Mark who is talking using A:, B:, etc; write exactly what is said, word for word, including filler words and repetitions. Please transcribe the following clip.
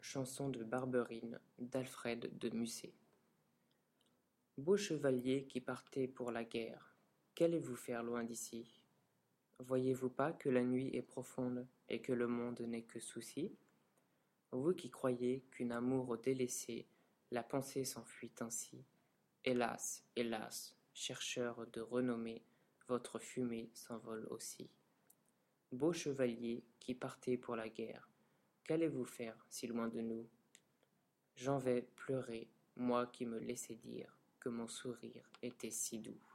A: Chanson de Barberine d'Alfred de Musset. Beau chevalier qui partez pour la guerre, qu'allez-vous faire loin d'ici? Voyez-vous pas que la nuit est profonde et que le monde n'est que souci? Vous qui croyez qu'une amour délaissée, la pensée s'enfuit ainsi, hélas, hélas, chercheur de renommée, votre fumée s'envole aussi. Beau chevalier qui partez pour la guerre, qu'allez-vous faire si loin de nous? J'en vais pleurer, moi qui me laissais dire que mon sourire était si doux.